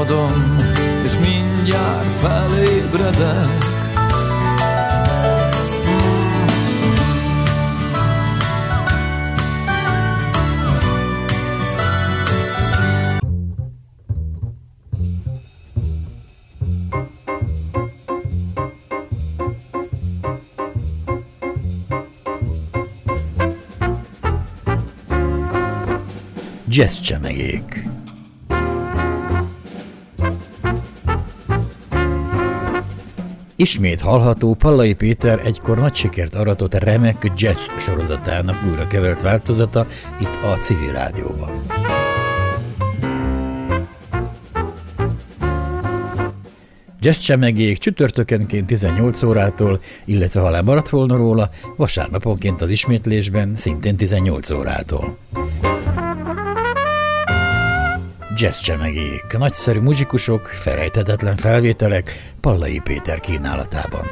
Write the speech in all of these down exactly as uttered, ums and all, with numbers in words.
álmodom, és mindjárt felébredek. Jazz csemegék. Ismét hallható Pallai Péter egykor nagy sikert aratott remek jazz sorozatának újra kevert változata itt a Civil Rádióban. Jazz csemegék csütörtökenként tizennyolc órától, illetve ha lemaradt volna róla, vasárnaponként az ismétlésben szintén tizennyolc órától. Jazz csemegék, nagyszerű muzsikusok, felejthetetlen felvételek Pallai Péter kínálatában.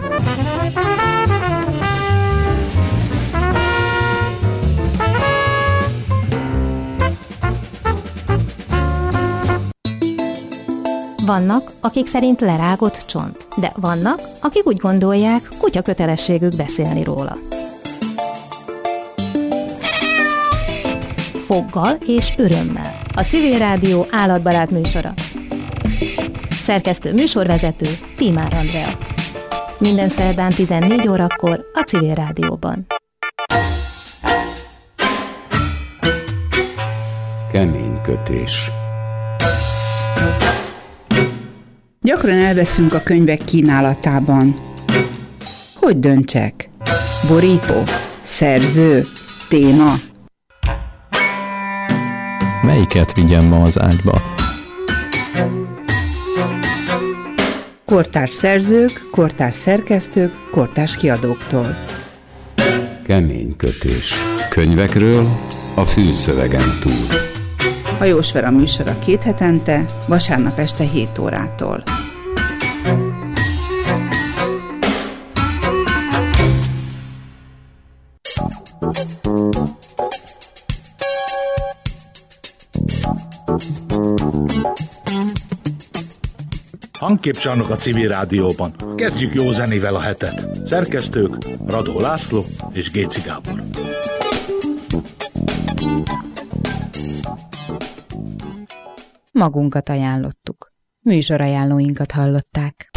Vannak, akik szerint lerágott csont, de vannak, akik úgy gondolják, kutya kötelességük beszélni róla. Foggal és örömmel. A Civil Rádió állatbarát műsora. Szerkesztő műsorvezető Tímár Andrea. Minden szerdán tizennégy órakor a Civil Rádióban. Keménykötés. Gyakran elveszünk a könyvek kínálatában. Hogy döntsek? Borító? Szerző? Téma? Melyiket vigyem ma az ágyba? Kortárs szerzők, kortárs szerkesztők, kortárs kiadóktól. Keménykötés. Könyvekről a fülszövegen túl. Hajós Vera műsora két hetente, vasárnap este hét órától. Hangképcsarnok a Civil Rádióban. Kezdjük jó zenével a hetet. Szerkesztők Radó László és Géci Gábor. Magunkat ajánlottuk. Műsorajánlóinkat hallották.